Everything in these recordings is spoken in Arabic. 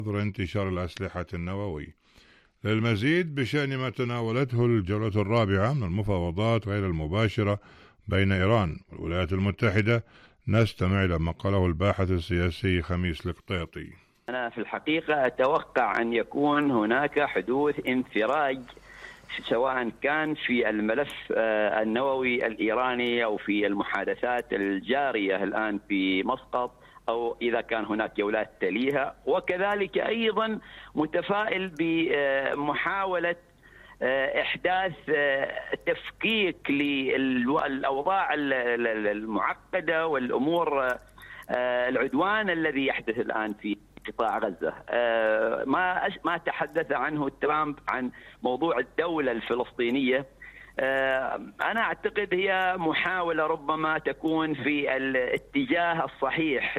انتشار الأسلحة النووية. للمزيد بشأن ما تناولته الجولة الرابعة من المفاوضات غير المباشرة بين إيران والولايات المتحدة، نستمع إلى ما قاله الباحث السياسي خميس القطيطي. أنا في الحقيقة أتوقع أن يكون هناك حدوث انفراج، سواء كان في الملف النووي الإيراني أو في المحادثات الجارية الآن في مسقط، أو إذا كان هناك جولات تليها. وكذلك أيضا متفائل بمحاولة إحداث تفكيك للأوضاع المعقدة والأمور العدوان الذي يحدث الآن في قطاع غزة. ما تحدث عنه ترامب عن موضوع الدولة الفلسطينية. أنا أعتقد هي محاولة ربما تكون في الاتجاه الصحيح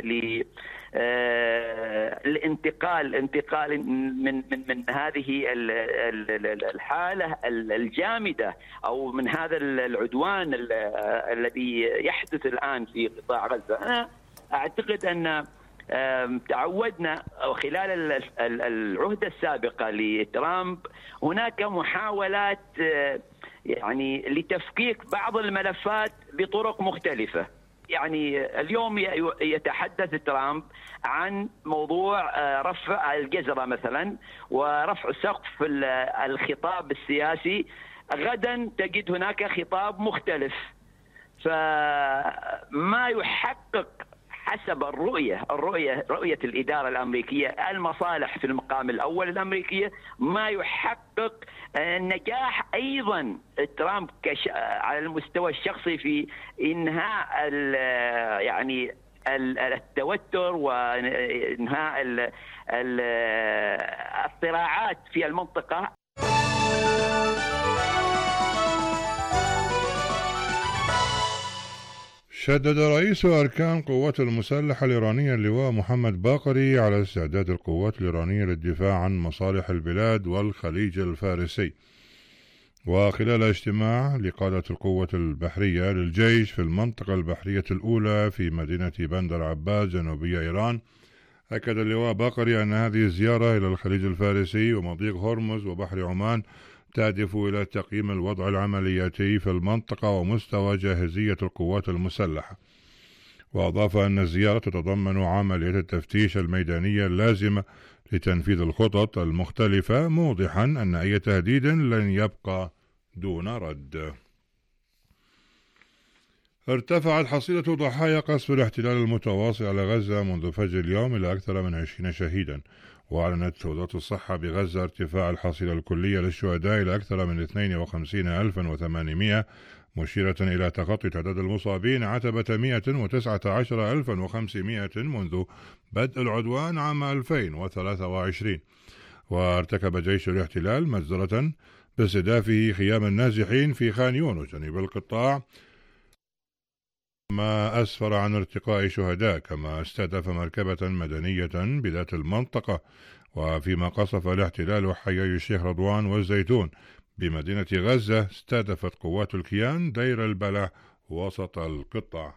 الانتقال من هذه الحالة الجامدة أو من هذا العدوان الذي يحدث الآن في قطاع غزة. أنا أعتقد أن تعودنا خلال العهدة السابقة لترامب هناك محاولات يعني لتفكيك بعض الملفات بطرق مختلفة. يعني اليوم يتحدث ترامب عن موضوع رفع الجزرة مثلا ورفع سقف الخطاب السياسي. غدا تجد هناك خطاب مختلف، فما يحقق حسب رؤية الإدارة الأمريكية المصالح في المقام الأول الأمريكية، ما يحقق نجاح أيضا ترامب على المستوى الشخصي في إنهاء يعني التوتر وإنهاء الصراعات في المنطقة. شدد رئيس أركان القوات المسلحة الإيرانية اللواء محمد باقري على استعداد القوات الإيرانية للدفاع عن مصالح البلاد والخليج الفارسي. وخلال اجتماع لقادة القوة البحرية للجيش في المنطقة البحرية الأولى في مدينة بندر عباس جنوبية إيران، أكد اللواء باقري أن هذه الزيارة إلى الخليج الفارسي ومضيق هرمز وبحر عمان تهدف إلى تقييم الوضع العملياتي في المنطقة ومستوى جاهزية القوات المسلحة. وأضاف أن الزيارة تتضمن عملية التفتيش الميدانية اللازمة لتنفيذ الخطط المختلفة، موضحا أن أي تهديد لن يبقى دون رد. ارتفعت حصيلة ضحايا قصف الاحتلال المتواصل على غزة منذ فجر اليوم إلى أكثر من 20 شهيدا. وأعلنت وزارة الصحة بغزة ارتفاع الحصيلة الكلية للشهداء إلى أكثر من 52,800، مشيرة إلى تخطي تعداد المصابين عتبة 119,500 منذ بدء العدوان عام 2023. وارتكب جيش الاحتلال مجزرة باستهدافه خيام النازحين في خان يونس جنوب القطاع، ما أسفر عن ارتقاء شهداء، كما استهدف مركبة مدنية بذات المنطقة. وفيما قصف الاحتلال حيي الشيخ رضوان والزيتون بمدينة غزة، استهدفت قوات الكيان دير البلح وسط القطاع.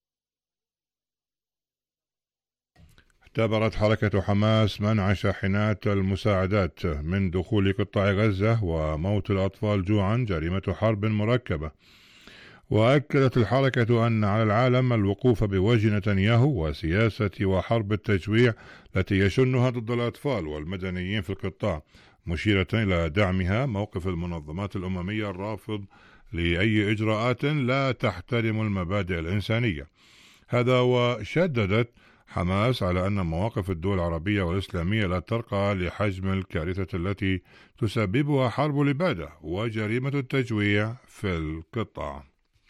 اعتبرت حركة حماس منع شاحنات المساعدات من دخول قطاع غزة وموت الأطفال جوعا جريمة حرب مركبة. وأكدت الحركة أن على العالم الوقوف بوجه نتنياهو وسياسة وحرب التجويع التي يشنها ضد الأطفال والمدنيين في القطاع، مشيرة إلى دعمها موقف المنظمات الأممية الرافض لأي إجراءات لا تحترم المبادئ الإنسانية. هذا وشددت حماس على أن مواقف الدول العربية والإسلامية لا ترقى لحجم الكارثة التي تسببها حرب الإبادة وجريمة التجويع في القطاع.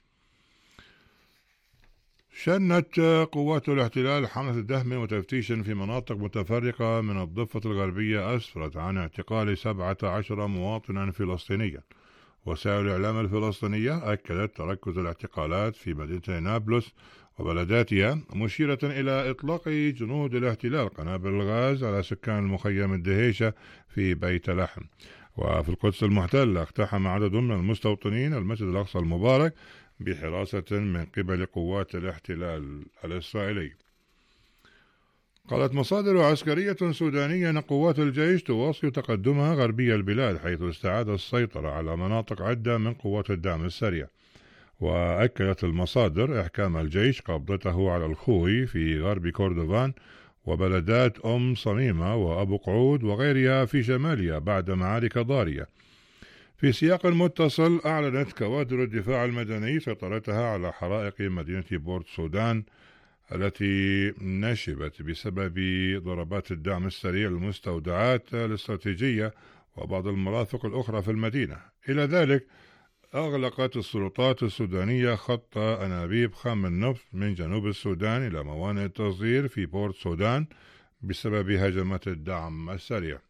شنت قوات الاحتلال حملة دهم وتفتيش في مناطق متفرقة من الضفة الغربية أسفرت عن اعتقال 17 مواطنا فلسطينيا. وسائل الإعلام الفلسطينية أكدت تركز الاعتقالات في مدينة نابلس وبلداتها، مشيرة إلى إطلاق جنود الاحتلال قنابل الغاز على سكان المخيم الدهيشة في بيت لحم. وفي القدس المحتلة اقتحم عدد من المستوطنين المسجد الأقصى المبارك بحراسة من قبل قوات الاحتلال الإسرائيلي. قالت مصادر عسكرية سودانية أن قوات الجيش تواصل تقدمها غربي البلاد، حيث استعاد السيطرة على مناطق عدة من قوات الدعم السريع. وأكدت المصادر إحكام الجيش قبضته على الخوي في غرب كردفان وبلدات صميمة وأبو قعود وغيرها في شمالها بعد معارك ضارية. في سياق متصل، أعلنت كوادر الدفاع المدني سيطرتها على حرائق مدينة بورت سودان التي نشبت بسبب ضربات الدعم السريع المستودعات الاستراتيجية وبعض المرافق الأخرى في المدينة. إلى ذلك، أغلقت السلطات السودانية خط أنابيب خام النفط من جنوب السودان إلى موانئ التصدير في بورت سودان بسبب هجمات الدعم السريع.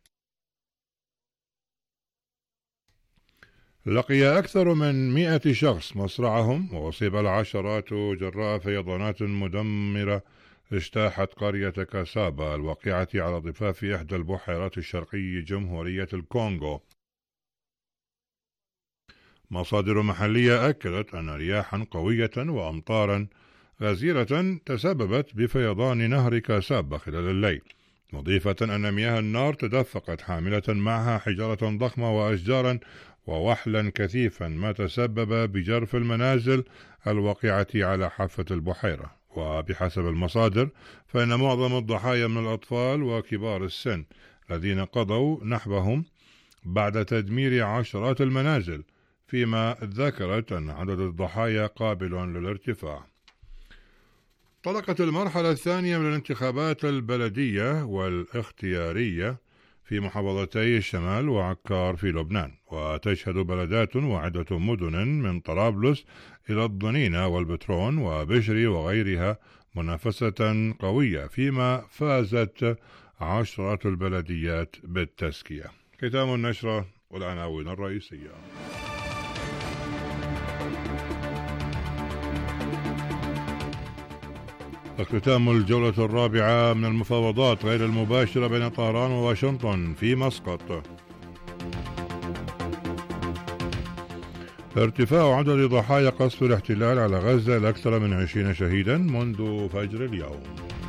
لقي أكثر من 100 شخص مصرعهم، وأصيب العشرات جراء فيضانات مدمرة اجتاحت قرية كاسابا الواقعة على ضفاف إحدى البحيرات الشرقي جمهورية الكونغو. مصادر محلية أكدت أن رياحا قوية وأمطارا غزيرة تسببت بفيضان نهر كاسابا خلال الليل، مضيفة أن مياه النار تدفقت حاملة معها حجارة ضخمة وأشجارا ووحلا كثيفا، ما تسبب بجرف المنازل الواقعة على حافة البحيرة. وبحسب المصادر، فإن معظم الضحايا من الأطفال وكبار السن الذين قضوا نحبهم بعد تدمير عشرات المنازل، فيما ذكرت أن عدد الضحايا قابل للارتفاع. طلقت المرحلة الثانية من الانتخابات البلدية والاختيارية في محافظتي الشمال وعكار في لبنان، وتشهد بلدات وعدة مدن من طرابلس إلى الضنينة والبترون وبشري وغيرها منافسة قوية، فيما فازت عشرات البلديات بالتزكية. ختام النشرة والعناوين الرئيسية. اختتام الجولة الرابعة من المفاوضات غير المباشرة بين طهران وواشنطن في مسقط. ارتفاع عدد ضحايا قصف الاحتلال على غزة لأكثر من 20 شهيدا منذ فجر اليوم.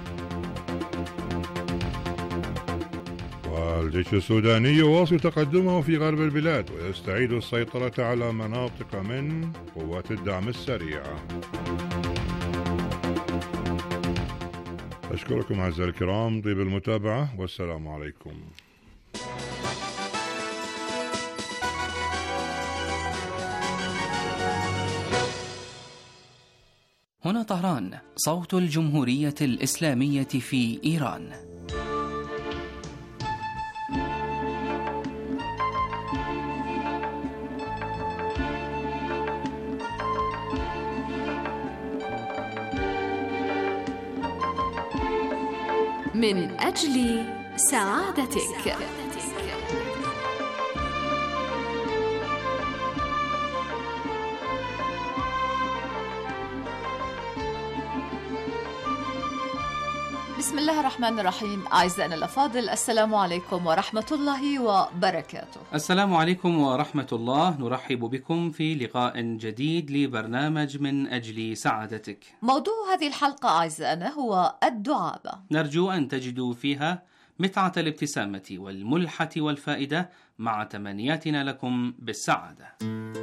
والجيش السوداني يواصل تقدمه في غرب البلاد ويستعيد السيطرة على مناطق من قوات الدعم السريع. أشكركم أعزائي الكرام طيب المتابعة، والسلام عليكم. هنا طهران، صوت الجمهورية الإسلامية في إيران. من أجل سعادتك. بسم الله الرحمن الرحيم. أعزائنا الأفاضل، السلام عليكم ورحمة الله وبركاته. السلام عليكم ورحمة الله. نرحب بكم في لقاء جديد لبرنامج من أجل سعادتك. موضوع هذه الحلقة أعزائنا هو الدعابة. نرجو أن تجدوا فيها متعة الابتسامة والملحة والفائدة مع تمنياتنا لكم بالسعادة.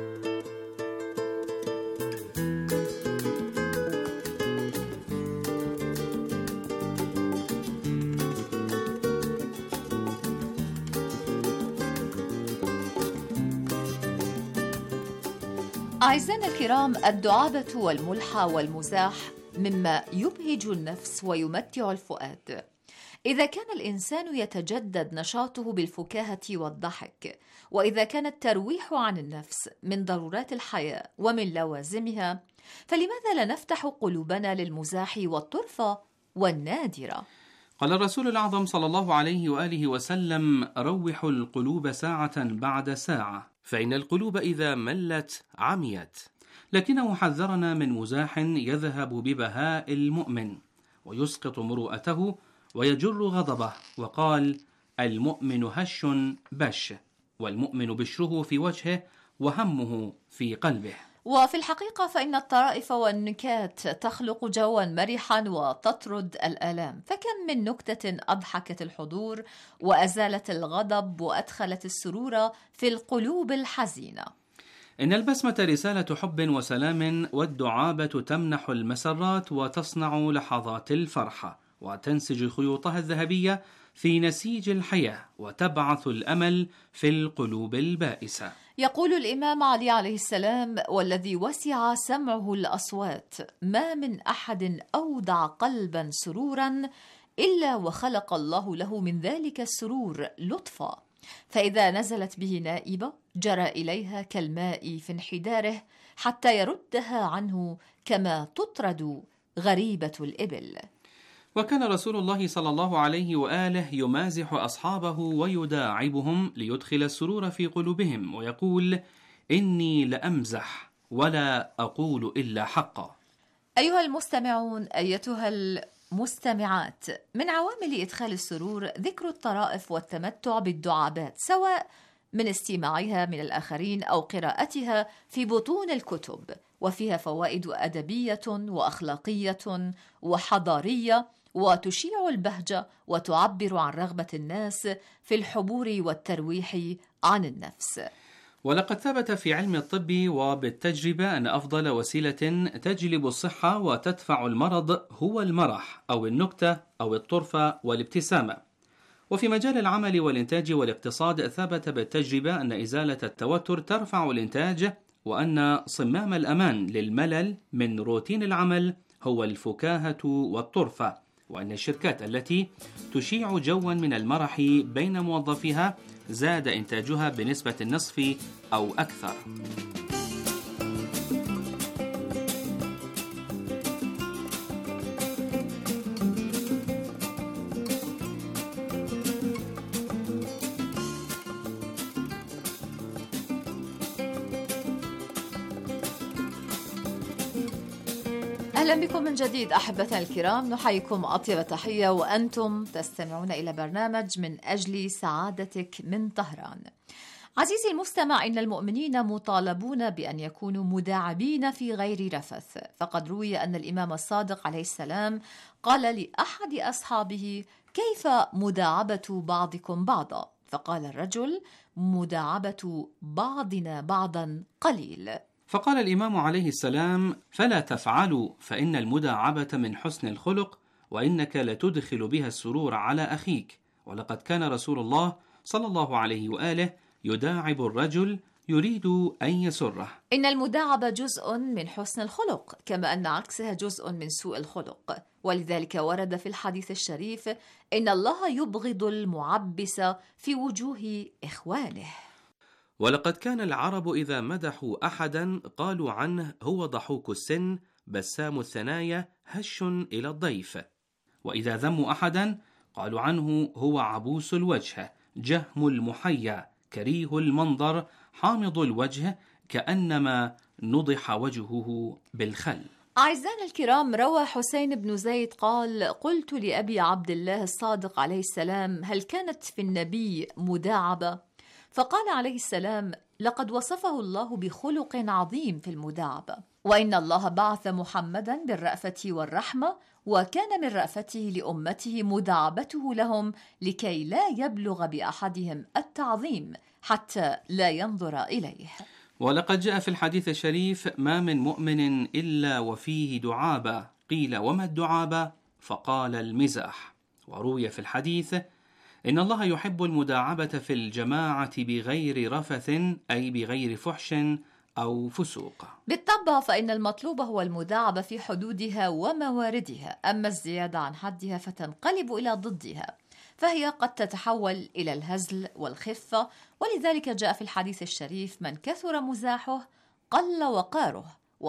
أعزائنا الكرام، الدعابة والملحة والمزاح مما يبهج النفس ويمتع الفؤاد. إذا كان الإنسان يتجدد نشاطه بالفكاهة والضحك، وإذا كان الترويح عن النفس من ضرورات الحياة ومن لوازمها، فلماذا لا نفتح قلوبنا للمزاح والطرفة والنادرة؟ قال الرسول الأعظم صلى الله عليه وآله وسلم: روحوا القلوب ساعة بعد ساعة، فإن القلوب إذا ملت عميت. لكنه حذرنا من مزاح يذهب ببهاء المؤمن ويسقط مروءته ويجر غضبه، وقال: المؤمن هش بش، والمؤمن بشره في وجهه وهمه في قلبه. وفي الحقيقة فإن الطرائف والنكات تخلق جوا مرحا وتطرد الآلام، فكم من نكتة أضحكت الحضور وأزالت الغضب وأدخلت السرور في القلوب الحزينة. إن البسمة رسالة حب وسلام، والدعابة تمنح المسرات وتصنع لحظات الفرحة، وتنسج خيوطها الذهبية في نسيج الحياة، وتبعث الأمل في القلوب البائسة. يقول الإمام علي عليه السلام: والذي وسع سمعه الأصوات، ما من أحد أودع قلبا سرورا إلا وخلق الله له من ذلك السرور لطفا، فإذا نزلت به نائبة جرى إليها كالماء في انحداره حتى يردها عنه كما تطرد غريبة الإبل. وكان رسول الله صلى الله عليه وآله يمازح أصحابه ويداعبهم ليدخل السرور في قلوبهم، ويقول: إني لأمزح ولا أقول إلا حقا. أيها المستمعون، أيتها المستمعات، من عوامل إدخال السرور ذكر الطرائف والتمتع بالدعابات، سواء من استماعها من الآخرين أو قراءتها في بطون الكتب، وفيها فوائد أدبية وأخلاقية وحضارية، وتشيع البهجة وتعبر عن رغبة الناس في الحبور والترويح عن النفس. ولقد ثبت في علم الطب وبالتجربة أن أفضل وسيلة تجلب الصحة وتدفع المرض هو المرح أو النكتة أو الطرفة والابتسامة. وفي مجال العمل والإنتاج والاقتصاد ثبت بالتجربة أن إزالة التوتر ترفع الإنتاج، وأن صمام الأمان للملل من روتين العمل هو الفكاهة والطرفة، وأن الشركات التي تشيع جوا من المرح بين موظفيها زاد إنتاجها بنسبة النصف أو أكثر. أهلا بكم من جديد أحبتنا الكرام، نحييكم أطيب تحية وأنتم تستمعون إلى برنامج من أجل سعادتك من طهران. عزيزي المستمع، إن المؤمنين مطالبون بأن يكونوا مداعبين في غير رفث، فقد روي أن الإمام الصادق عليه السلام قال لأحد أصحابه: كيف مداعبة بعضكم بعضا؟ فقال الرجل: مداعبة بعضنا بعضا قليل. فقال الإمام عليه السلام: فلا تفعلوا، فإن المداعبة من حسن الخلق، وإنك لتدخل بها السرور على أخيك. ولقد كان رسول الله صلى الله عليه وآله يداعب الرجل يريد أن يسره. إن المداعبة جزء من حسن الخلق، كما أن عكسها جزء من سوء الخلق، ولذلك ورد في الحديث الشريف: إن الله يبغض المعبس في وجوه إخوانه. ولقد كان العرب إذا مدحوا أحدا قالوا عنه: هو ضحوك السن، بسام الثنايا، هش إلى الضيف. وإذا ذموا أحدا قالوا عنه: هو عبوس الوجه، جهم المحيا، كريه المنظر، حامض الوجه، كأنما نضح وجهه بالخل. أعزائنا الكرام، روى حسين بن زيد قال: قلت لأبي عبد الله الصادق عليه السلام: هل كانت في النبي مداعبة؟ فقال عليه السلام: لقد وصفه الله بخلق عظيم في المداعبة، وإن الله بعث محمدا بالرأفة والرحمة، وكان من رأفته لأمته مداعبته لهم لكي لا يبلغ بأحدهم التعظيم حتى لا ينظر إليه. ولقد جاء في الحديث الشريف: ما من مؤمن إلا وفيه دعابة. قيل: وما الدعابة؟ فقال: المزاح. وروي في الحديث: إن الله يحب المداعبة في الجماعة بغير رفث، أي بغير فحش أو فسوق. بالطبع فإن المطلوب هو المداعبة في حدودها ومواردها، أما الزيادة عن حدها فتنقلب إلى ضدها، فهي قد تتحول إلى الهزل والخفة. ولذلك جاء في الحديث الشريف: من كثر مزاحه قل وقاره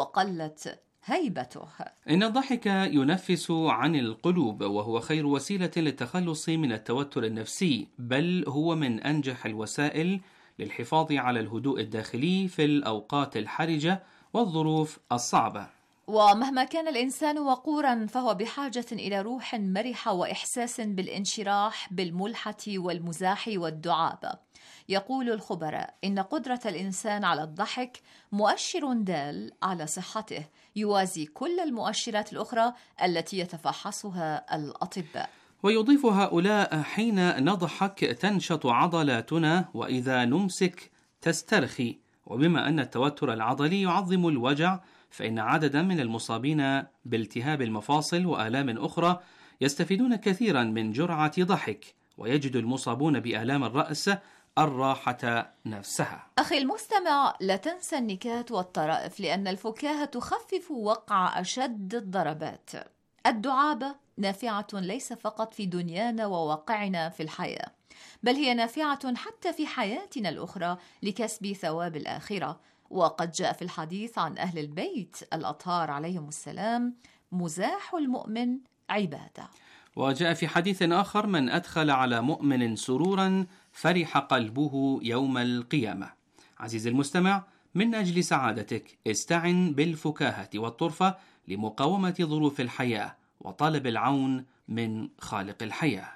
وقلت هيبته. إن الضحك ينفس عن القلوب، وهو خير وسيلة للتخلص من التوتر النفسي، بل هو من أنجح الوسائل للحفاظ على الهدوء الداخلي في الأوقات الحرجة والظروف الصعبة. ومهما كان الإنسان وقورا فهو بحاجة إلى روح مرحة وإحساس بالانشراح بالملحة والمزاح والدعابة. يقول الخبراء إن قدرة الإنسان على الضحك مؤشر دال على صحته يوازي كل المؤشرات الأخرى التي يتفحصها الأطباء. ويضيف هؤلاء: حين نضحك تنشط عضلاتنا، وإذا نمسك تسترخي. وبما أن التوتر العضلي يعظم الوجع، فإن عددا من المصابين بالتهاب المفاصل وآلام أخرى يستفيدون كثيرا من جرعة ضحك، ويجد المصابون بآلام الرأس الراحة نفسها. أخي المستمع، لا تنسى النكات والطرائف، لأن الفكاهة تخفف وقع أشد الضربات. الدعابة نافعة ليس فقط في دنيانا وواقعنا في الحياة، بل هي نافعة حتى في حياتنا الأخرى لكسب ثواب الآخرة. وقد جاء في الحديث عن أهل البيت الأطهار عليهم السلام: مزاح المؤمن عبادة. وجاء في حديث آخر: من أدخل على مؤمن سرورا فرح قلبه يوم القيامة. عزيزي المستمع، من أجل سعادتك استعن بالفكاهة والطرفة لمقاومة ظروف الحياة وطلب العون من خالق الحياة.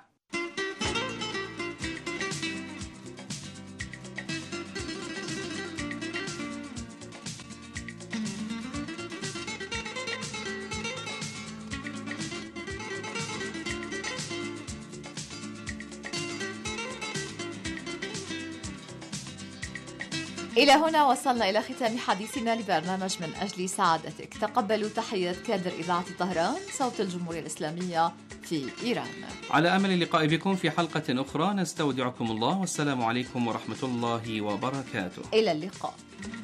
إلى هنا وصلنا إلى ختام حديثنا لبرنامج من أجل سعادتك. تقبلوا تحيات كادر إذاعة طهران صوت الجمهورية الإسلامية في إيران. على أمل اللقاء بكم في حلقة أخرى، نستودعكم الله، والسلام عليكم ورحمة الله وبركاته. إلى اللقاء.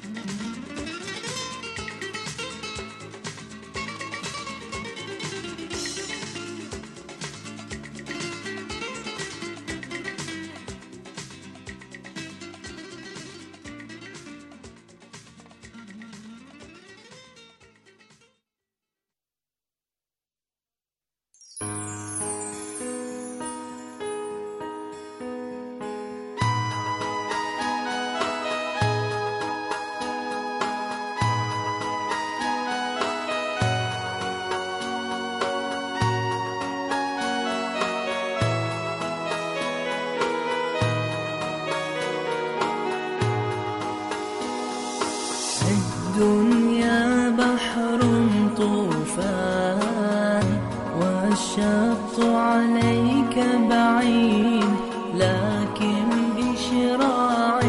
الدنيا بحر طوفان والشط عليك بعيد، لكن بشراع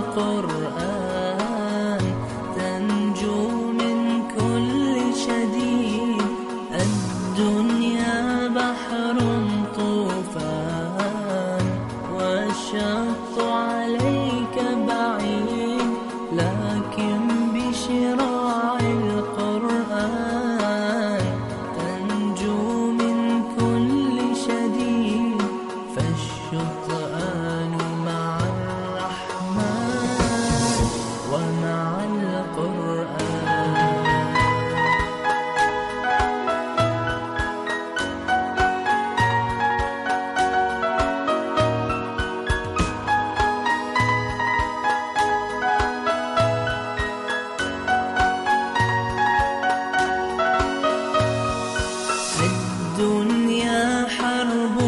القرآن تنجو من كل شديد. الدنيا بحر طوفان والشط عليك بعيد، لكن بشراع القرآن تنجو من كل شديد. فالشطآن مع الرحمن ومع القرآن. الدنيا حرب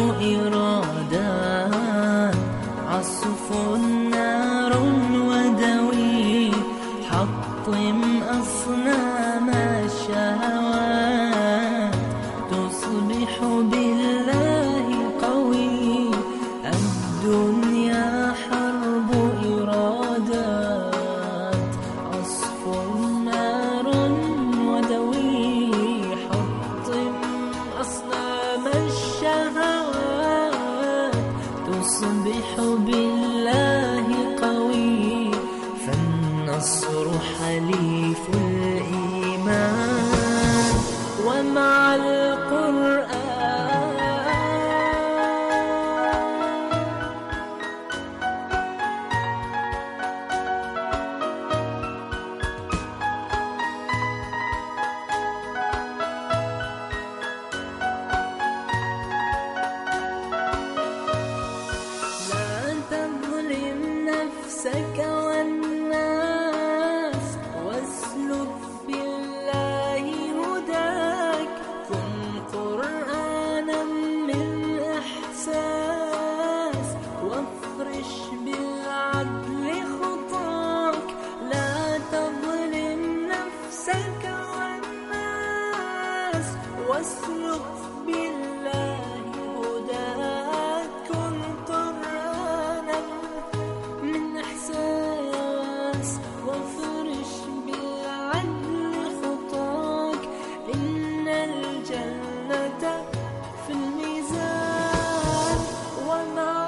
إرادات، عصف نار ودوي، حطم أصنام الشهوات تصبح بالله قوي. الدنيا حرب إرادات، عصف نار ودوي، حطم أصنام الشهوات تصبح بالله قوي. فالنصر حليف الإيمان ومع القرآن. لا تظلم نفسك والناس، واسلك بالله وافرش بالعدل خطاك، لا تظلم نفسك والناس، واسلك بالله هداك، كن طرانا من إحساس، وافرش بالعدل خطاك، إن الجنة في الميزان ومع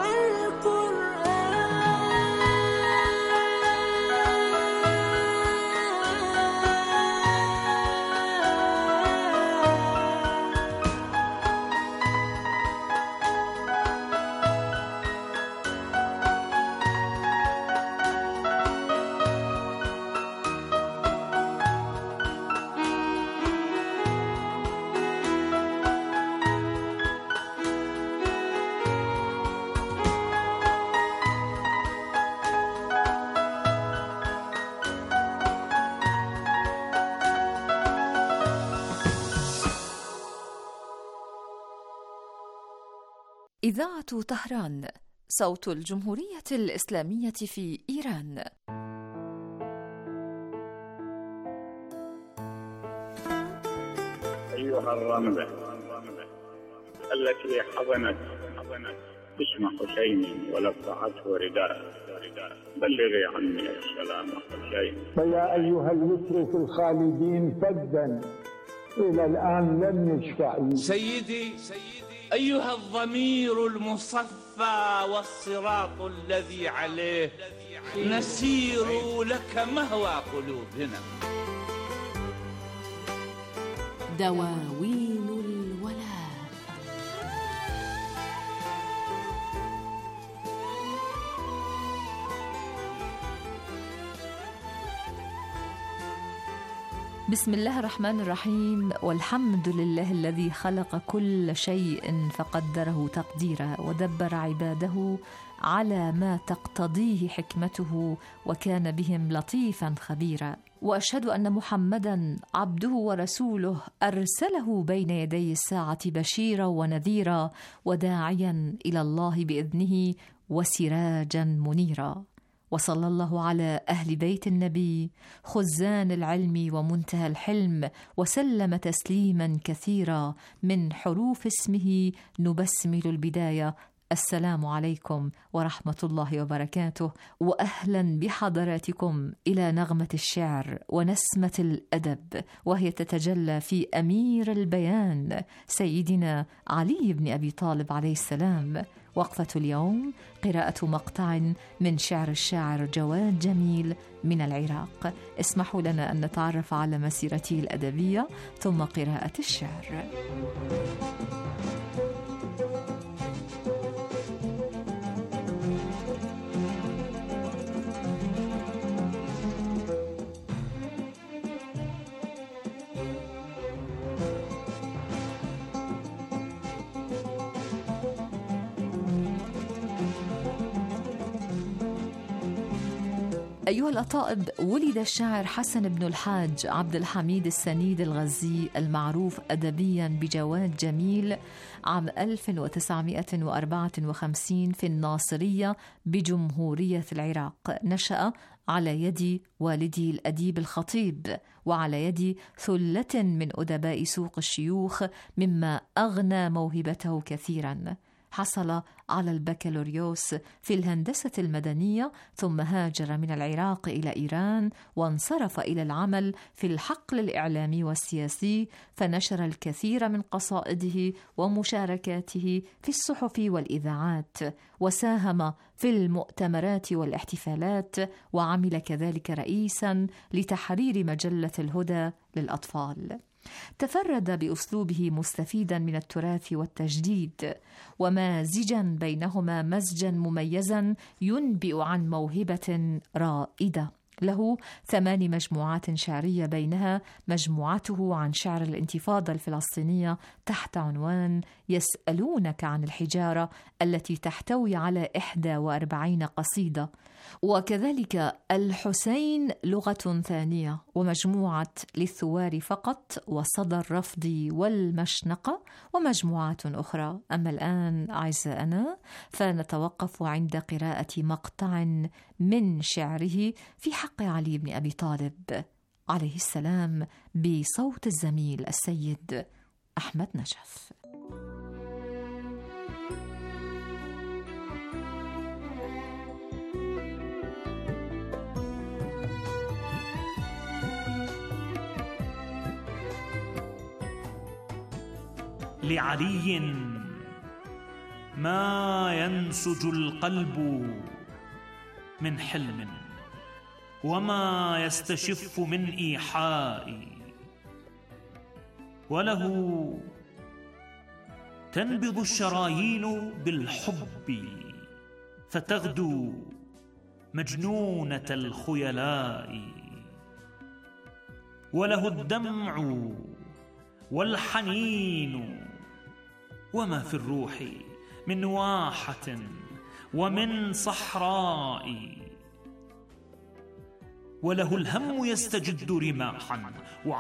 إذاعة طهران، صوت الجمهورية الإسلامية في إيران. أيها الرملة التي حضنت اسم حسين ولفعته رداء، بلغي عني السلام حسين. فيا أيها المترك الخالدين فدا إلى الآن لم يشفع. سيدي أيها الضمير المصفى والصراط الذي عليه نسير لك مهوى قلوبنا. دواوين الولاء. بسم الله الرحمن الرحيم، والحمد لله الذي خلق كل شيء فقدره تقديرا، ودبر عباده على ما تقتضيه حكمته، وكان بهم لطيفا خبيرا. وأشهد أن محمدا عبده ورسوله أرسله بين يدي الساعة بشيرا ونذيرا، وداعيا إلى الله بإذنه وسراجا منيرا. وصلى الله على أهل بيت النبي خزان العلم ومنتهى الحلم، وسلم تسليما كثيرا. من حروف اسمه نبسمل البداية. السلام عليكم ورحمة الله وبركاته، وأهلا بحضراتكم إلى نغمة الشعر ونسمة الأدب، وهي تتجلى في أمير البيان سيدنا علي بن أبي طالب عليه السلام. وقفة اليوم قراءة مقطع من شعر الشاعر جواد جميل من العراق. اسمحوا لنا أن نتعرف على مسيرته الأدبية ثم قراءة الشعر. أيها الأطائب، ولد الشاعر حسن بن الحاج عبد الحميد السنيد الغزي المعروف أدبيا بجواد جميل عام 1954 في الناصرية بجمهورية العراق. نشأ على يد والده الأديب الخطيب، وعلى يد ثلة من أدباء سوق الشيوخ، مما أغنى موهبته كثيرا. حصل على البكالوريوس في الهندسة المدنية، ثم هاجر من العراق إلى إيران، وانصرف إلى العمل في الحقل الإعلامي والسياسي، فنشر الكثير من قصائده ومشاركاته في الصحف والإذاعات، وساهم في المؤتمرات والاحتفالات، وعمل كذلك رئيسا لتحرير مجلة الهدى للأطفال. تفرد بأسلوبه مستفيدا من التراث والتجديد، ومازجا بينهما مزجا مميزا ينبئ عن موهبة رائدة. له 8 مجموعات شعرية، بينها مجموعته عن شعر الانتفاضة الفلسطينية تحت عنوان يسألونك عن الحجارة، التي تحتوي على 41 قصيدة، وكذلك الحسين لغة ثانية، ومجموعة للثوار فقط، وصدى الرفض والمشنقة، ومجموعات أخرى. أما الآن أعزائنا فنتوقف عند قراءة مقطع من شعره في حق علي بن أبي طالب عليه السلام بصوت الزميل السيد أحمد نجف. لعلي ما ينسج القلب من حلم، وما يستشف من إيحاء، وله تنبض الشرايين بالحب، فتغدو مجنونة الخيلاء، وله الدمع والحنين، وما في الروح من واحة ومن صحراء، وله الهم يستجد رماحا،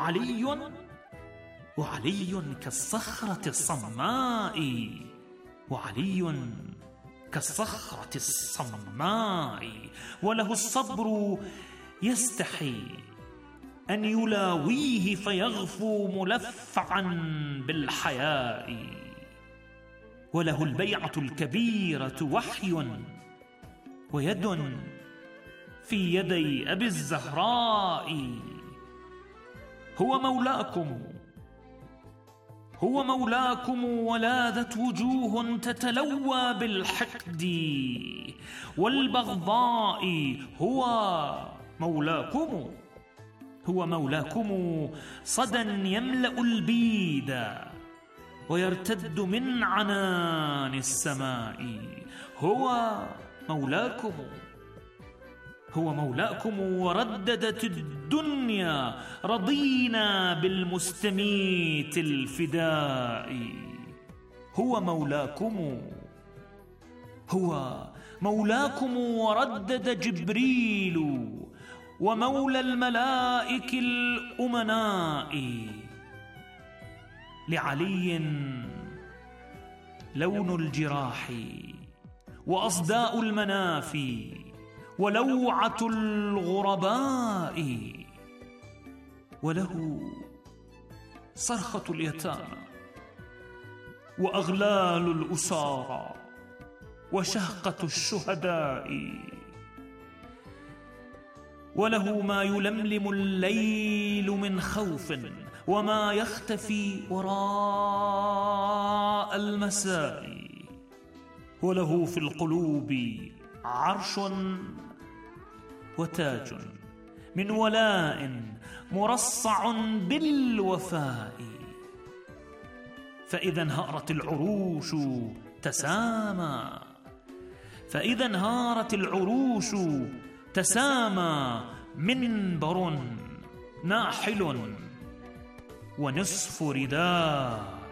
وعلي كالصخرة الصماء، وعلي كالصخرة الصماء، وله الصبر يستحي أن يلاويه فيغفو ملفعا بالحياء، وله البيعة الكبيرة وحي، ويد في يدي أبي الزهراء، هو مولاكم ولاذت وجوه تتلوى بالحقد والبغضاء، هو مولاكم صدى يملأ البيد ويرتد من عنان السماء، هو مولاكم ورددت الدنيا رضينا بالمستميت الفداء، هو مولاكم وردد جبريل ومولى الملائك الأمناء، لعلي لون الجراح وأصداء المنافي ولوعة الغرباء، وله صرخة اليتامى وأغلال الأسارى وشهقة الشهداء، وله ما يلملم الليل من خوف وما يختفي وراء المساء، وله في القلوب عرش وتاج من ولاء مرصع بالوفاء، فإذا انهارت العروش تسامى منبر ناحل ونصف رداء.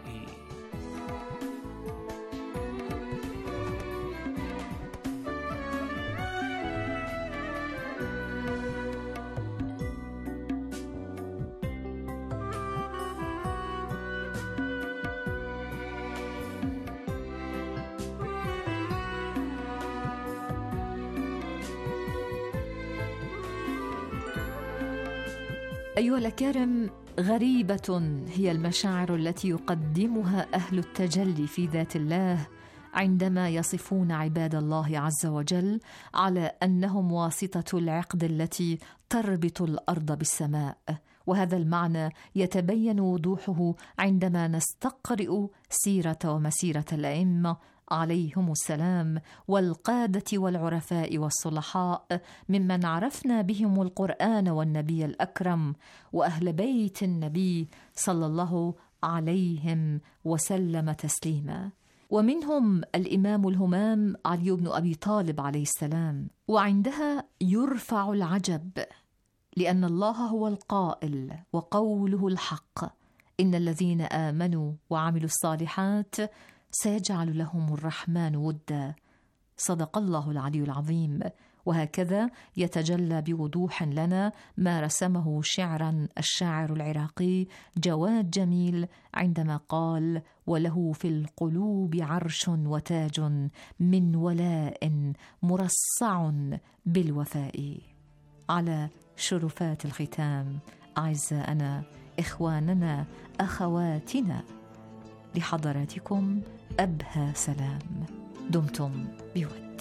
أيها الأكارم، غريبة هي المشاعر التي يقدمها أهل التجلي في ذات الله عندما يصفون عباد الله عز وجل على أنهم واسطة العقد التي تربط الأرض بالسماء. وهذا المعنى يتبين وضوحه عندما نستقرئ سيرة ومسيرة الأئمة عليهم السلام والقادة والعرفاء والصلحاء ممن عرفنا بهم القرآن والنبي الأكرم وأهل بيت النبي صلى الله عليهم وسلم تسليما. ومنهم الإمام الهمام علي بن أبي طالب عليه السلام. وعندها يرفع العجب، لأن الله هو القائل وقوله الحق: إن الذين آمنوا وعملوا الصالحات سيجعل لهم الرحمن ودا. صدق الله العلي العظيم. وهكذا يتجلى بوضوح لنا ما رسمه شعرا الشاعر العراقي جواد جميل عندما قال: وله في القلوب عرش وتاج من ولاء مرصع بالوفاء. على شرفات الختام أعزائنا، إخواننا، أخواتنا، لحضراتكم أبهى سلام. دمتم بود.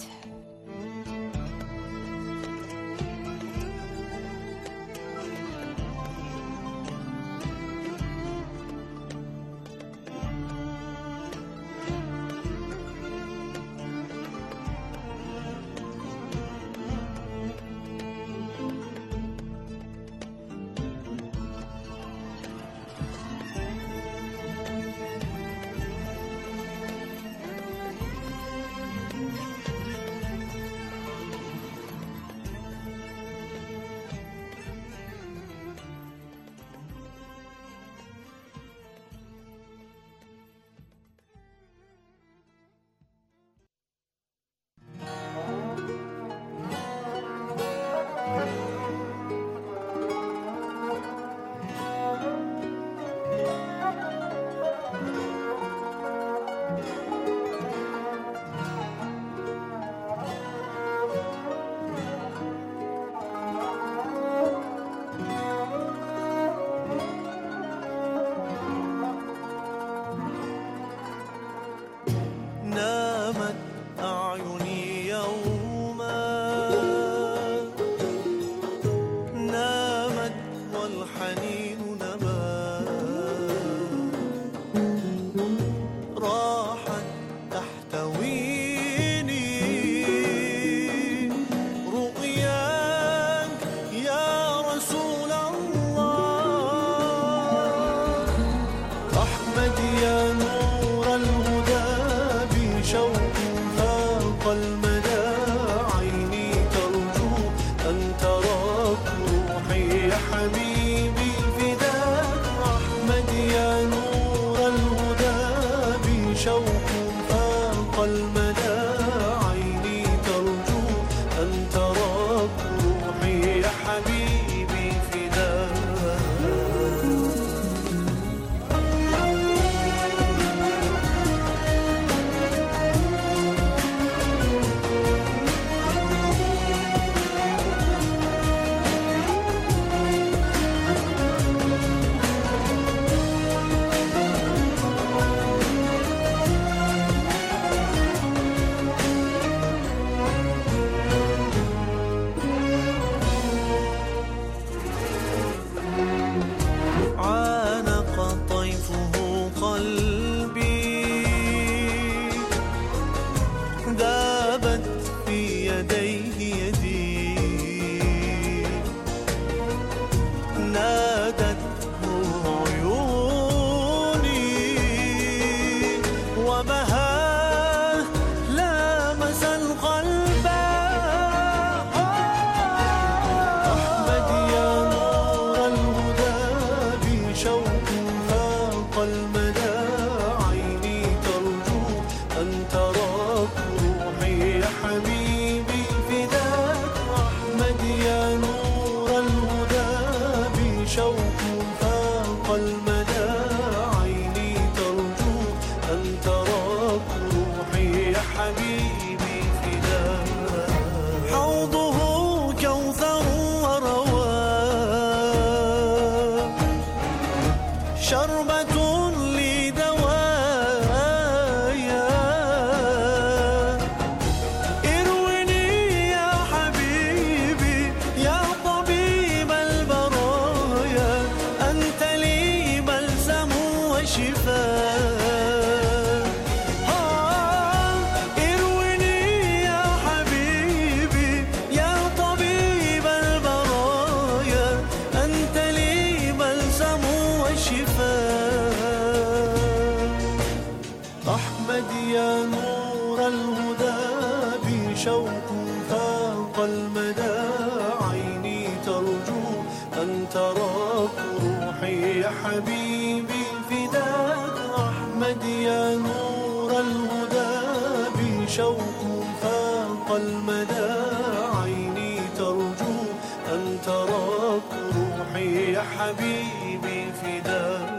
فاق المدى عيني ترجو أن تراك روحي يا حبيبي فداك أحمد يا نور الهدى بشوق فاق المدى عيني ترجو أن تراك روحي يا حبيبي فداك.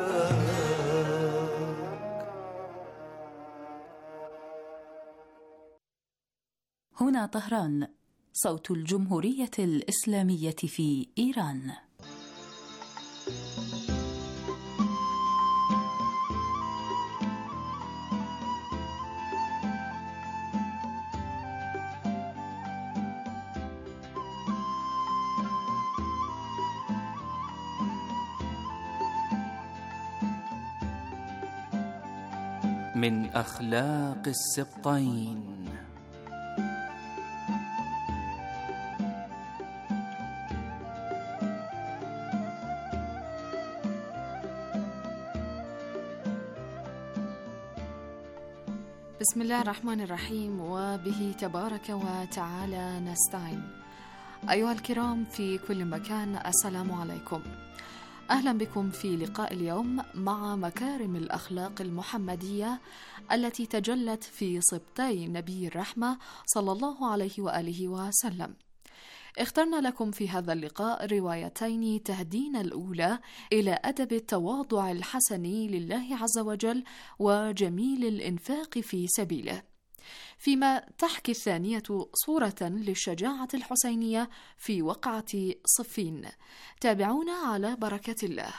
هنا طهران، صوت الجمهورية الإسلامية في إيران. من أخلاق السبطين. بسم الله الرحمن الرحيم، وبه تبارك وتعالى نستعين. أيها الكرام في كل مكان، السلام عليكم. أهلا بكم في لقاء اليوم مع مكارم الأخلاق المحمدية التي تجلت في سبطي نبي الرحمة صلى الله عليه وآله وسلم. اخترنا لكم في هذا اللقاء روايتين تهدينا الأولى إلى أدب التواضع الحسن لله عز وجل وجميل الإنفاق في سبيله، فيما تحكي الثانية صورة للشجاعة الحسينية في وقعة صفين. تابعونا على بركة الله.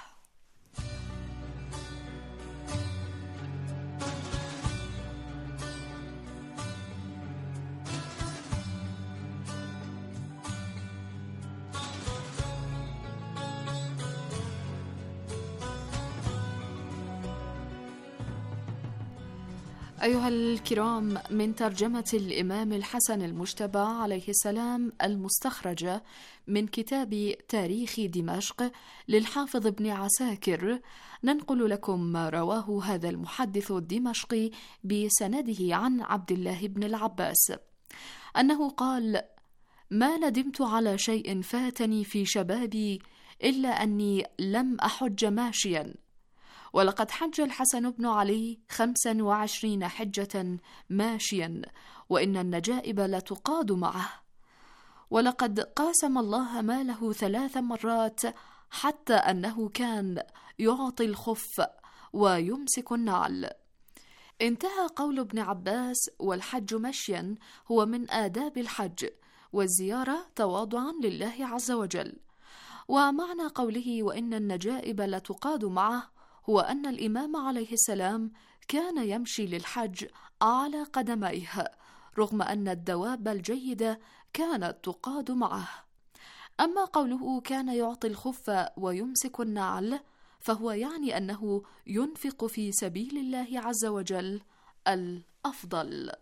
أيها الكرام، من ترجمة الإمام الحسن المجتبى عليه السلام المستخرجة من كتاب تاريخ دمشق للحافظ ابن عساكر، ننقل لكم ما رواه هذا المحدث الدمشقي بسنده عن عبد الله بن العباس أنه قال: ما ندمت على شيء فاتني في شبابي إلا أني لم أحج ماشيا، ولقد حج الحسن بن علي 25 حجة ماشيا، وإن النجائب لتقاد معه، ولقد قاسم الله ماله 3 مرات، حتى أنه كان يعطي الخف ويمسك النعل. انتهى قول ابن عباس: والحج مشيا هو من آداب الحج، والزيارة تواضعا لله عز وجل. ومعنى قوله وإن النجائب لتقاد معه هو أن الإمام عليه السلام كان يمشي للحج على قدميه، رغم أن الدواب الجيدة كانت تقاد معه. أما قوله كان يعطي الخف ويمسك النعل، فهو يعني أنه ينفق في سبيل الله عز وجل الأفضل.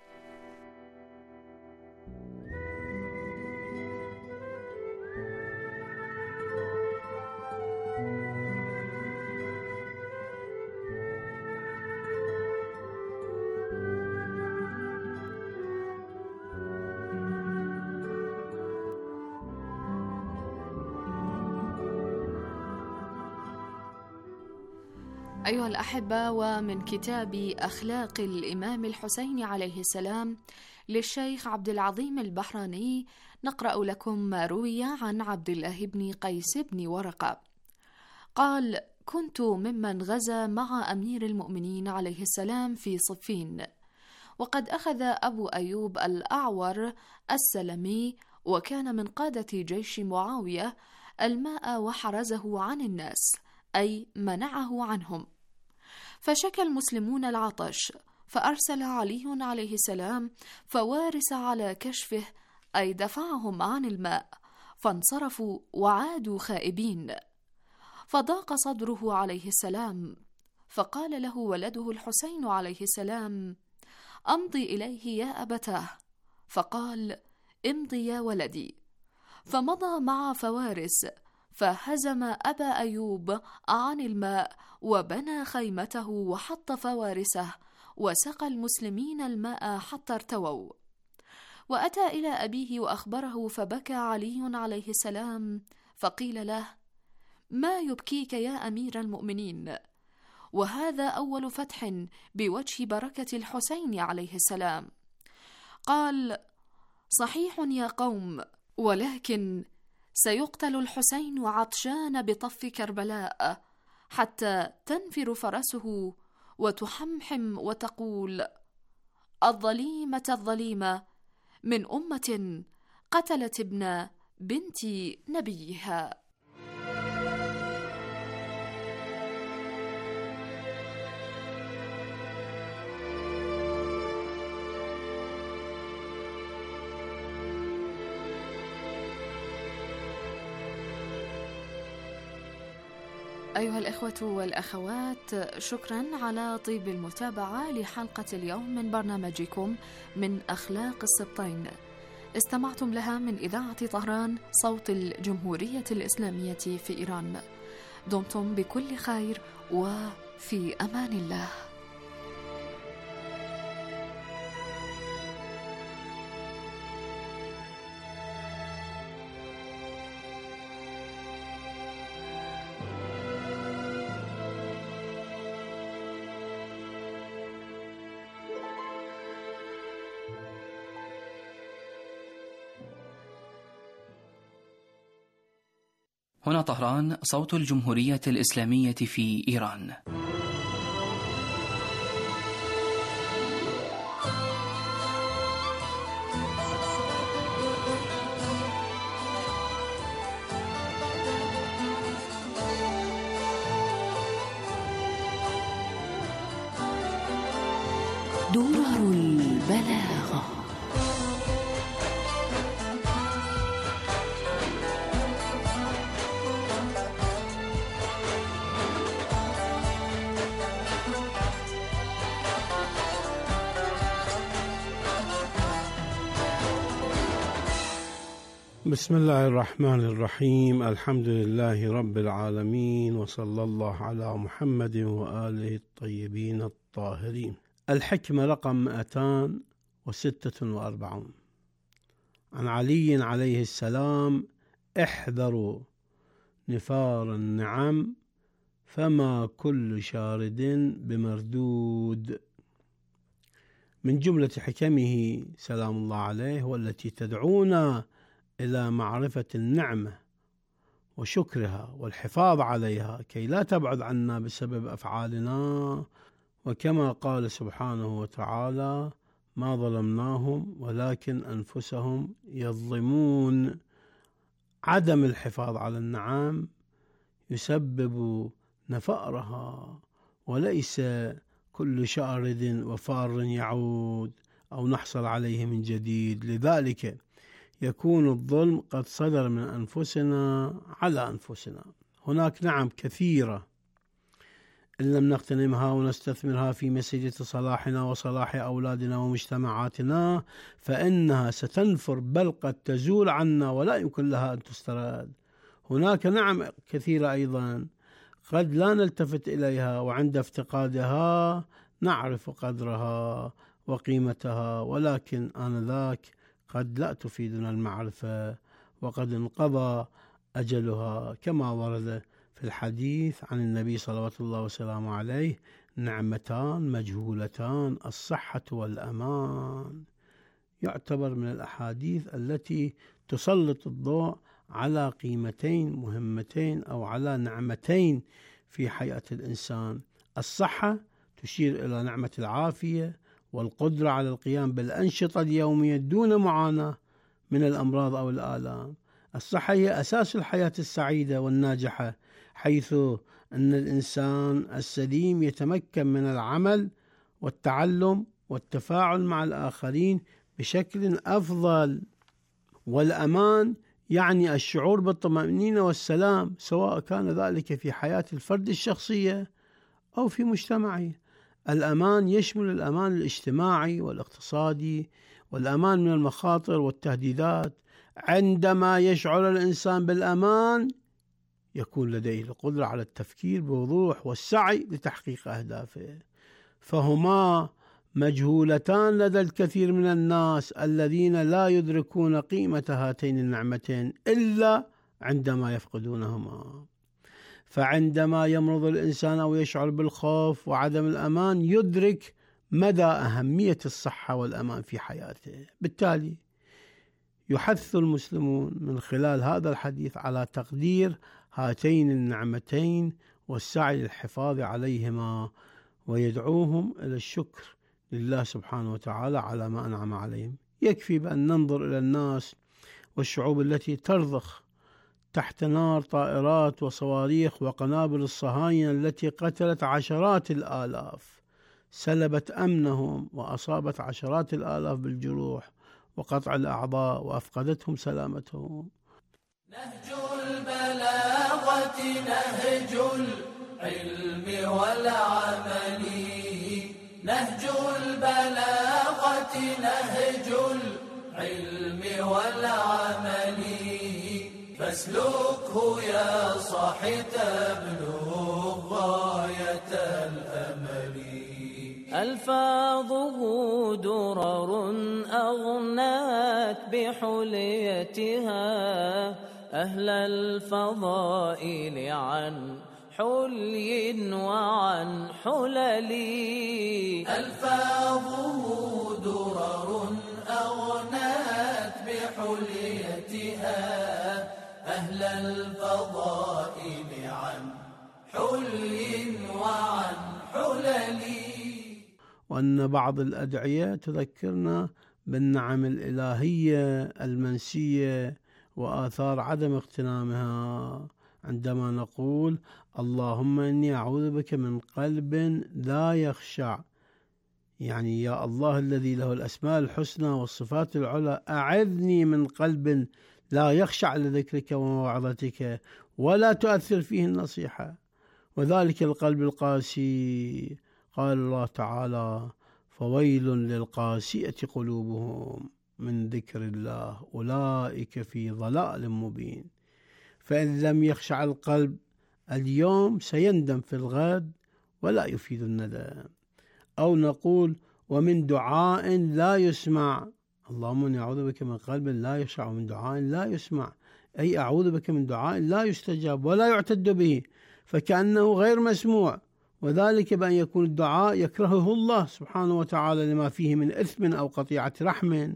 أيها الأحبة، ومن كتاب أخلاق الإمام الحسين عليه السلام للشيخ عبد العظيم البحراني نقرأ لكم ما روي عن عبد الله بن قيس بن ورقة قال: كنت ممن غزا مع أمير المؤمنين عليه السلام في صفين، وقد أخذ أبو أيوب الأعور السلمي، وكان من قادة جيش معاوية، الماء وحرزه عن الناس، أي منعه عنهم. فشكى المسلمون العطش، فأرسل علي عليه السلام فوارس على كشفه، أي دفعهم عن الماء، فانصرفوا وعادوا خائبين. فضاق صدره عليه السلام، فقال له ولده الحسين عليه السلام: أمضي إليه يا أبتاه. فقال: امضي يا ولدي. فمضى مع فوارس، فهزم أبا أيوب عن الماء، وبنى خيمته وحط فوارسه، وسقى المسلمين الماء حتى ارتووا. وأتى إلى أبيه وأخبره، فبكى علي عليه السلام، فقيل له: ما يبكيك يا أمير المؤمنين؟ وهذا أول فتح بوجه بركة الحسين عليه السلام. قال: صحيح يا قوم، ولكن سيقتل الحسين عطشان بطف كربلاء، حتى تنفر فرسه وتحمحم وتقول: الظليمة الظليمة من أمة قتلت ابن بنت نبيها. أيها الإخوة والأخوات، شكرا على طيب المتابعة لحلقة اليوم من برنامجكم من أخلاق السبطين. استمعتم لها من إذاعة طهران، صوت الجمهورية الإسلامية في إيران. دمتم بكل خير وفي أمان الله. هنا طهران، صوت الجمهورية الإسلامية في إيران. درر البلاغة. بسم الله الرحمن الرحيم. الحمد لله رب العالمين، وصلى الله على محمد وآله الطيبين الطاهرين. الحكمة رقم 246 عن علي عليه السلام: احذروا نفار النعم، فما كل شارد بمردود. من جملة حكمه سلام الله عليه، والتي تدعونا إلى معرفة النعمة وشكرها والحفاظ عليها كي لا تبعد عنا بسبب أفعالنا. وكما قال سبحانه وتعالى: ما ظلمناهم ولكن أنفسهم يظلمون. عدم الحفاظ على النعم يسبب نفأرها، وليس كل شارد وفار يعود أو نحصل عليه من جديد. لذلك يكون الظلم قد صدر من أنفسنا على أنفسنا. هناك نعم كثيرة إن لم نغتنمها ونستثمرها في مسيرة صلاحنا وصلاح أولادنا ومجتمعاتنا فإنها ستنفر، بل قد تزول عنا ولا يمكن لها أن تسترد. هناك نعم كثيرة أيضا قد لا نلتفت إليها، وعند افتقادها نعرف قدرها وقيمتها، ولكن آنذاك قد لا تفيدنا المعرفة وقد انقضى أجلها، كما ورد في الحديث عن النبي صلوات الله وسلامه عليه: نعمتان مجهولتان، الصحة والأمان. يعتبر من الأحاديث التي تسلط الضوء على قيمتين مهمتين أو على نعمتين في حياة الإنسان. الصحة تشير إلى نعمة العافية والقدرة على القيام بالأنشطة اليومية دون معاناة من الأمراض أو الآلام. الصحة هي أساس الحياة السعيدة والناجحة، حيث أن الإنسان السليم يتمكن من العمل والتعلم والتفاعل مع الآخرين بشكل أفضل. والأمان يعني الشعور بالطمأنينة والسلام، سواء كان ذلك في حياة الفرد الشخصية أو في مجتمعه. الأمان يشمل الأمان الاجتماعي والاقتصادي، والأمان من المخاطر والتهديدات. عندما يشعر الإنسان بالأمان يكون لديه القدرة على التفكير بوضوح والسعي لتحقيق أهدافه، فهما مجهولتان لدى الكثير من الناس الذين لا يدركون قيمة هاتين النعمتين إلا عندما يفقدونهما. فعندما يمرض الإنسان أو يشعر بالخوف وعدم الأمان يدرك مدى أهمية الصحة والأمان في حياته. بالتالي يحث المسلمون من خلال هذا الحديث على تقدير هاتين النعمتين والسعي للحفاظ عليهما، ويدعوهم إلى الشكر لله سبحانه وتعالى على ما أنعم عليهم. يكفي بأن ننظر إلى الناس والشعوب التي ترضخ تحت نار طائرات وصواريخ وقنابل الصهاينة التي قتلت عشرات الآلاف، سلبت أمنهم وأصابت عشرات الآلاف بالجروح وقطع الأعضاء وأفقدتهم سلامتهم. نهج البلاغة نهج العلم والعمل، نهج البلاغة نهج العلم والعمل، فاسلكه يا صاحي تبلغ غاية الأمل. ألفاظه درر أغنت بحليتها أهل الفضائل عن حلي وعن حلل. ألفاظه درر أغنت بحليتها أهل الفضائل عن حلي وعن حلل. وأن بعض الأدعية تذكرنا بالنعم الإلهية المنسية وآثار عدم اغتنامها، عندما نقول اللهم إني أعوذ بك من قلب لا يخشع، يعني يا الله الذي له الأسماء الحسنى والصفات العلى، أعذني من قلب لا يخشع لذكرك وموعظتك ولا تؤثر فيه النصيحة، وذلك القلب القاسي. قال الله تعالى فويل للقاسية قلوبهم من ذكر الله أولئك في ضلال مبين. فإن لم يخشع القلب اليوم سيندم في الغد ولا يفيد الندم. أو نقول ومن دعاء لا يسمع، اللهم إني أعوذ بك من قلب لا يخشع ومن دعاء لا يسمع، أي أعوذ بك من دعاء لا يستجاب ولا يعتد به، فكأنه غير مسموع، وذلك بأن يكون الدعاء يكرهه الله سبحانه وتعالى لما فيه من إثم أو قطيعة رحم،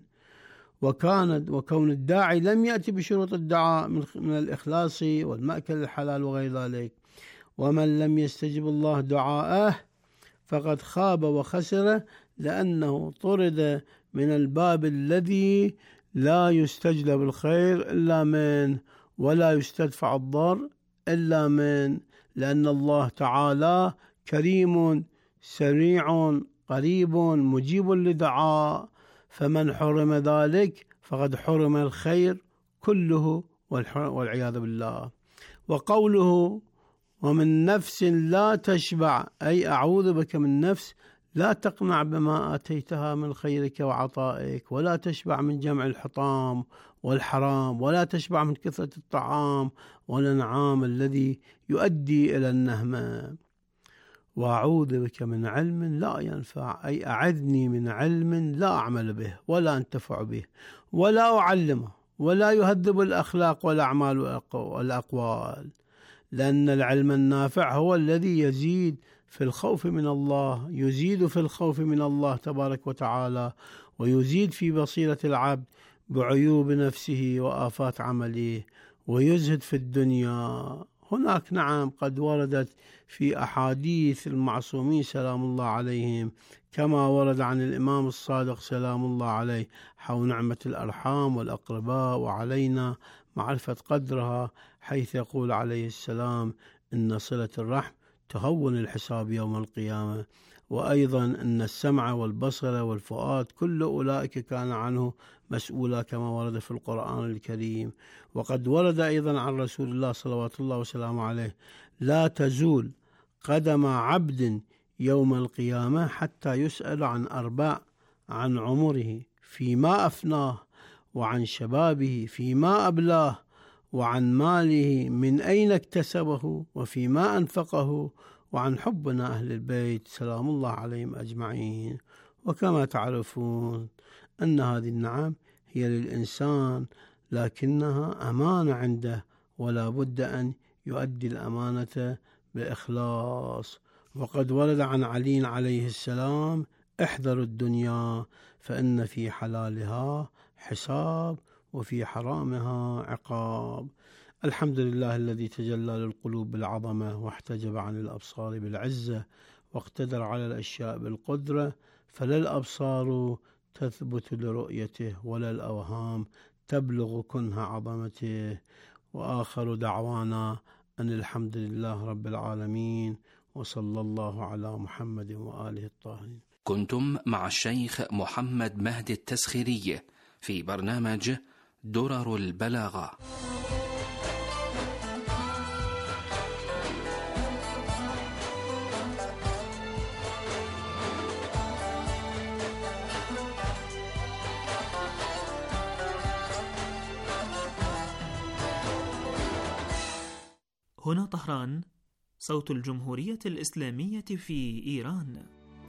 وكون الداعي لم يأتي بشروط الدعاء من الإخلاص والمأكل الحلال وغير ذلك. ومن لم يستجب الله دعاءه فقد خاب وخسر، لأنه طرد من الباب الذي لا يستجلب الخير إلا منه ولا يستدفع الضر إلا منه، لأن الله تعالى كريم سريع قريب مجيب لدعاء، فمن حرم ذلك فقد حرم الخير كله والعياذ بالله. وقوله ومن نفس لا تشبع، أي أعوذ بك من نفس لا تقنع بما آتيتها من خيرك وعطائك، ولا تشبع من جمع الحطام والحرام، ولا تشبع من كثرة الطعام والأنعام الذي يؤدي إلى النهمة. وأعوذ بك من علم لا ينفع، أي أعذني من علم لا أعمل به ولا أنتفع به ولا أعلمه ولا يهذب الأخلاق والأعمال والأقوال، لأن العلم النافع هو الذي يزيد في الخوف من الله، يزيد في الخوف من الله تبارك وتعالى، ويزيد في بصيرة العبد بعيوب نفسه وآفات عمله، ويزهد في الدنيا. هناك نعم قد وردت في أحاديث المعصومين سلام الله عليهم، كما ورد عن الإمام الصادق سلام الله عليه حول نعمة الأرحام والأقرباء، وعلينا معرفة قدرها، حيث يقول عليه السلام إن صلة الرحم تهون الحساب يوم القيامة، وأيضا أن السمع والبصر والفؤاد كل أولئك كان عنه مسؤولا، كما ورد في القرآن الكريم. وقد ورد أيضا عن رسول الله صلوات الله وسلامه عليه لا تزول قدم عبد يوم القيامة حتى يسأل عن أربع: عن عمره فيما أفناه، وعن شبابه فيما أبلاه، وعن ماله من أين اكتسبه وفيما أنفقه، وعن حبنا أهل البيت سلام الله عليهم أجمعين. وكما تعرفون أن هذه النعم هي للإنسان، لكنها أمانة عنده، ولا بد أن يؤدي الأمانة بإخلاص. وقد ورد عن علي عليه السلام: احذروا الدنيا فإن في حلالها حساب وفي حرامها عقاب. الحمد لله الذي تجلى للقلوب بالعظمة واحتجب عن الأبصار بالعزة واقتدر على الأشياء بالقدرة، فلا الأبصار تثبت لرؤيته ولا الأوهام تبلغ كنه عظمته. وآخر دعوانا أن الحمد لله رب العالمين، وصلى الله على محمد وآله الطاهرين. كنتم مع الشيخ محمد مهدي التسخيري في برنامج درر البلاغة. هنا طهران، صوت الجمهورية الإسلامية في إيران.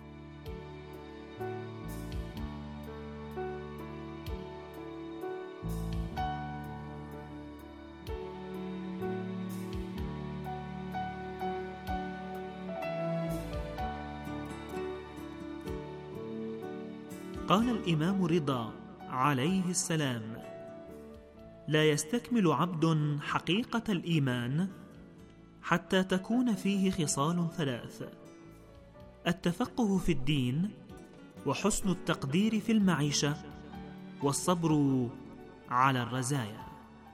قال الإمام رضا عليه السلام: لا يستكمل عبد حقيقة الإيمان حتى تكون فيه خصال ثلاث: التفقه في الدين، وحسن التقدير في المعيشة، والصبر على الرزايا.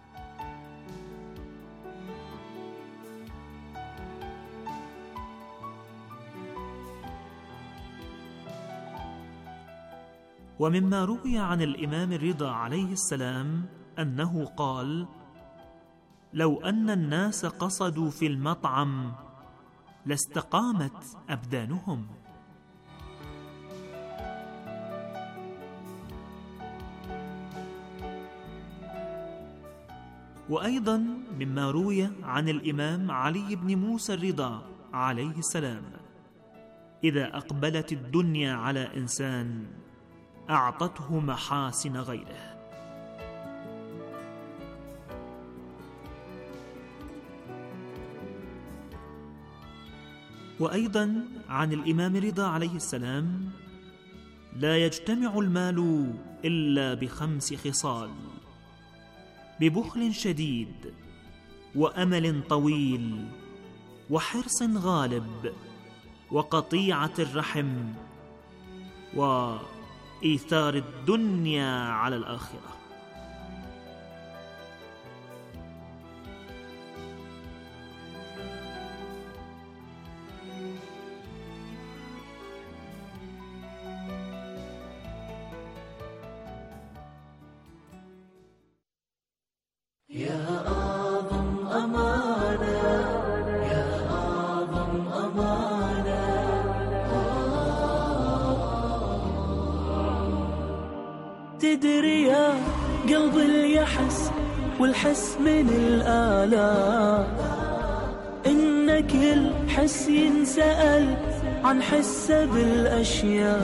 ومما روي عن الإمام الرضا عليه السلام أنه قال: لو أن الناس قصدوا في المطعم لاستقامت أبدانهم. وأيضا مما روي عن الإمام علي بن موسى الرضا عليه السلام: إذا أقبلت الدنيا على إنسان أعطته محاسن غيره. وأيضا عن الإمام رضا عليه السلام: لا يجتمع المال إلا بخمس خصال: ببخل شديد، وأمل طويل، وحرص غالب، وقطيعة الرحم، وإيثار الدنيا على الآخرة. يا أعظم أمانة، يا أعظم أمانة، تدري يا قلب اليحس والحس من الآلام، إن كل حس ينسأل عن حسه بالأشياء.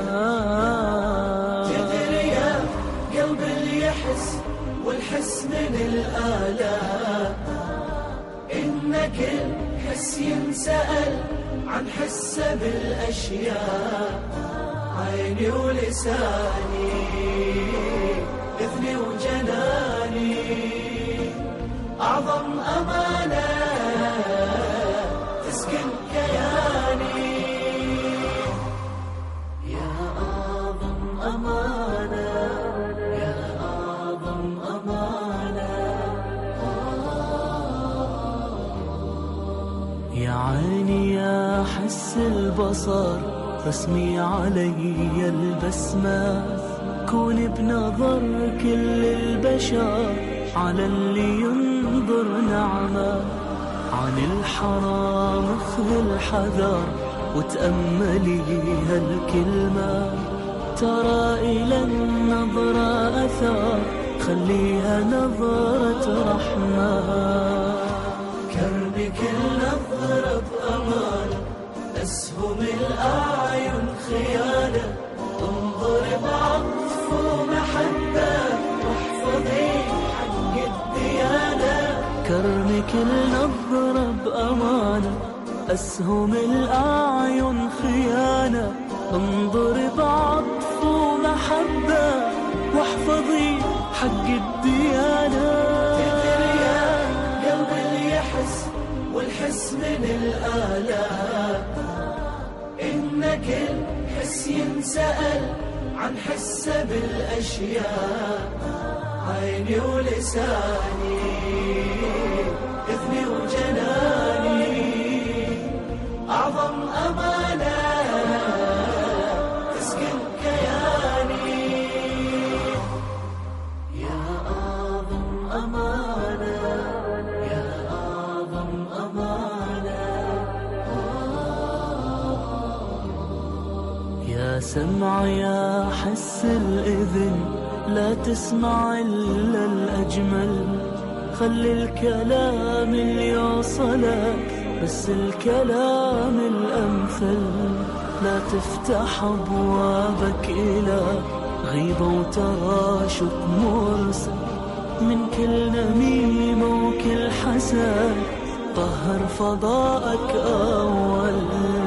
تدري يا قلب اليحس والحس من الآلام، إن كل حس ينسأل عن حسه بالأشياء. عيني ولساني، إذني وجناني، أعظم أمانة تسكن كياني. يا أعظم أمانة، يا أعظم أمانة. يا عيني يا حس البصر، رسمي علي البسمة، كون بنظر كل البشر على اللي ينظر نعمة. عن الحرام خذ الحذر، وتأملي هالكلمة، ترى إلى النظرة أثر، خليها نظرة رحمة. كرني كل نظرة بأمان، أسهم الأعين خيانة، انظر بعطف ومحبة واحفظي حق الديانة. كرمك النظرة بأمانة أسهم الأعين خيانة. انظر بعطف ومحبة واحفظي حق الديانة. تدري يا قلب اللي يحس والحس من الآلام إنك الحس ينسأل عن حسه بالأشياء. عيني ولساني إذني وجناني أعظم أمانة تسكن كياني. يا أعظم أمانة يا أعظم أمانة. يا سمع يا حس الإذن لا تسمع إلا الأجمل. خلي الكلام اللي يوصلك بس الكلام الأمثل. لا تفتح أبوابك إلى غيبة وتراشق مرسل من كل نميمة وكل حسد. طهر فضاءك أول.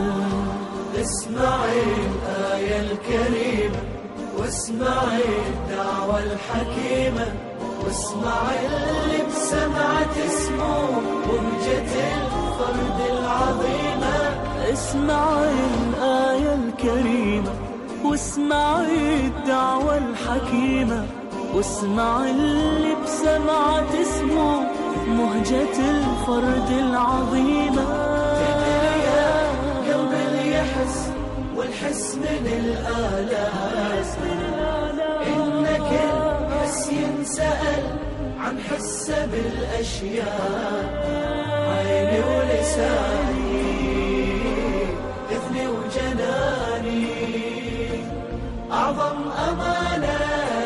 اسمعي الآية الكريمة واسمعي الدعوة الحكيمة واسمعي اللي بسمعة اسمه وهجة الفرد العظيمة. اسمعي الآية الكريمة واسمعي الدعوة الحكيمة واسمعي اللي بسمعة اسمه مهجة الفرد العظيمة. تدري يا قلب اللي يحس والحس من الآلام إنك الحس ينسأل عن حسه بالأشياء. عيني ولساني إذني وجناني أعظم أمانة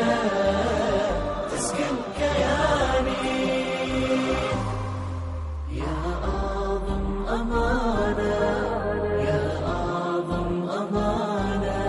تسكن كياني. يا أعظم أمانة يا أعظم أمانة.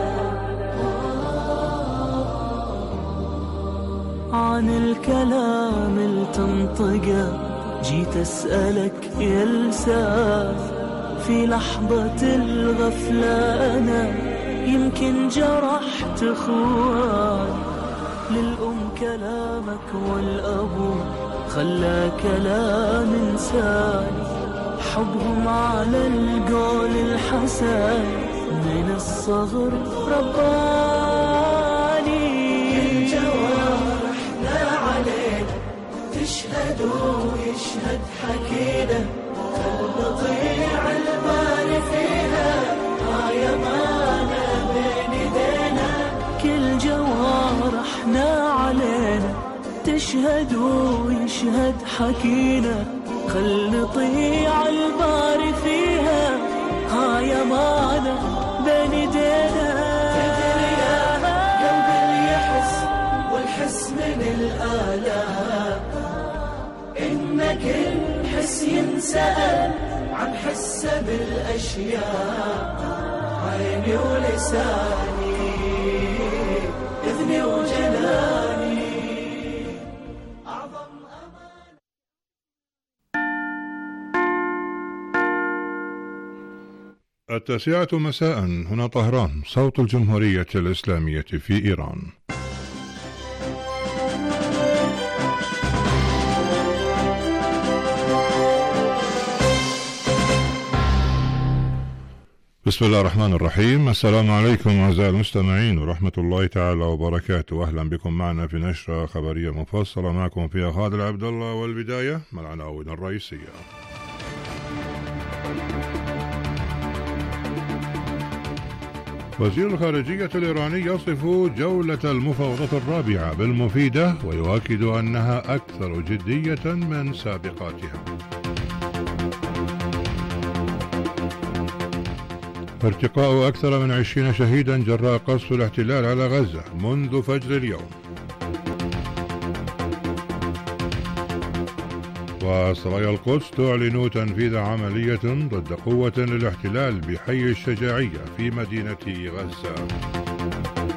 عن الكلام اللي تنطقه جيت أسألك يا لسان. في لحظة الغفلة أنا يمكن جرحت أخوان. للأم كلامك والأبو خلى كلام إنسان. حبهم على القول الحسن من الصغر رباني. جوارحنا علينا تشهد ويشهد حكينا. نطيع الباري فيها هاي أمانة بين ايدينا. كل جوارحنا علينا تشهد ويشهد حكينا. خل نطيع الباري فيها هاي أمانة بين ايدينا. تدري يا قلب اللي يحس والحس من الآلام إنك الحس ينسأل عن حسه بالأشياء. عيني ولساني إذني وجناني أعظم أمان. التاسعة مساء هنا طهران، صوت الجمهورية الإسلامية في إيران. بسم الله الرحمن الرحيم. السلام عليكم أعزائي المستمعين ورحمة الله تعالى وبركاته. أهلا بكم معنا في نشرة خبرية مفصلة، معكم فيها خالد عبد الله. والبداية مع العناوين الرئيسية. وزير الخارجية الإيراني يصف جولة المفاوضات الرابعة بالمفيدة ويؤكد أنها أكثر جدية من سابقاتها. ارتقاء أكثر من 20 شهيدا جراء قصف الاحتلال على غزة منذ فجر اليوم. وسرايا القدس تعلن تنفيذ عملية ضد قوة للاحتلال بحي الشجاعية في مدينة غزة.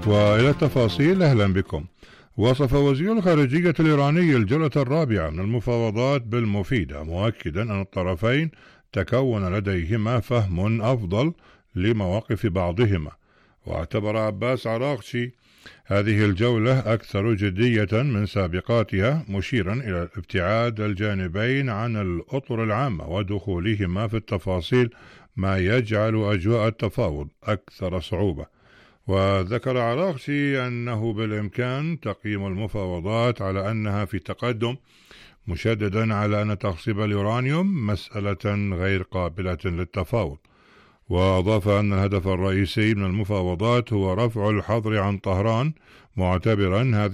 وإلى التفاصيل. أهلا بكم. وصف وزير الخارجية الإيراني الجولة الرابعة من المفاوضات بالمفيدة، مؤكدا أن الطرفين تكون لديهما فهم أفضل لمواقف بعضهما. واعتبر عباس عراقشي هذه الجولة أكثر جدية من سابقاتها، مشيرا إلى ابتعاد الجانبين عن الأطر العامة ودخولهما في التفاصيل، ما يجعل أجواء التفاوض أكثر صعوبة. وذكر عراقشي أنه بالإمكان تقييم المفاوضات على أنها في تقدم، مشددا على أن تخصيب اليورانيوم مسألة غير قابلة للتفاوض. وأضاف أن الهدف الرئيسي من المفاوضات هو رفع الحظر عن طهران، معتبرا هذه